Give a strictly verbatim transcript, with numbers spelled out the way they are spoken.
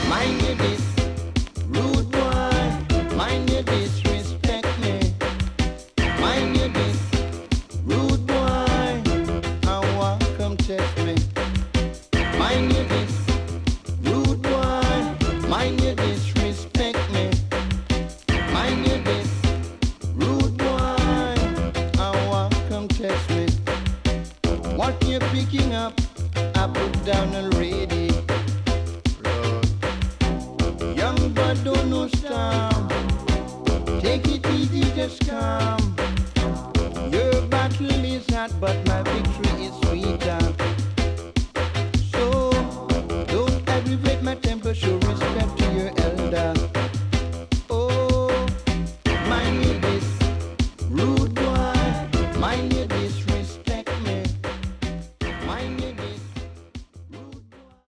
Mind you this, rude boy. Mind you disrespect me. Mind you this, rude boy. I want come test me. Mind you this, rude boy. Mind you disrespect me. Mind you this, rude boy. I want come test me. What you picking up, I put down already. Young but don't no stop.